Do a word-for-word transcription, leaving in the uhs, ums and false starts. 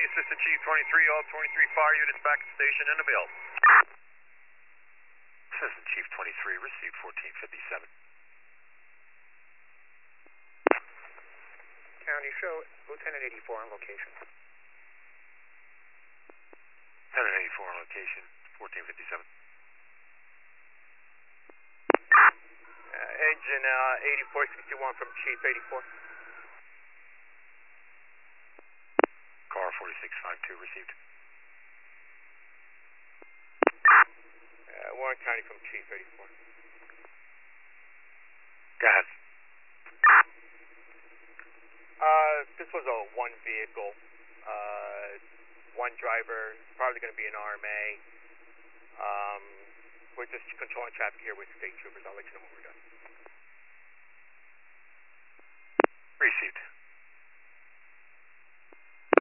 Assistant Chief twenty-three, all twenty-three fire units back at station in the bill. Assistant Chief twenty-three, received fourteen fifty-seven. County show, Lieutenant eighty-four on location. Lieutenant eighty-four on location, fourteen fifty-seven. Uh, engine uh, eighty-four sixty-one from Chief eighty-four. Car forty-six fifty-two, received. Uh, Warren County from Chief eighty-four. Go ahead. Uh, this was a one vehicle, uh, one driver, probably going to be an R M A. Um, we're just controlling traffic here with state troopers. I'll let you know when we're done. Received.